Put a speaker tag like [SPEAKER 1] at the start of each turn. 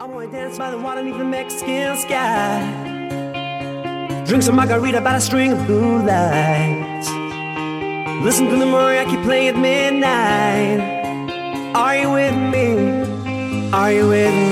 [SPEAKER 1] I wanna dance by the water beneath the Mexican sky. Drink some margarita by a string of blue lights. Listen to the mariachi play at midnight. Are you with me? Are you with me?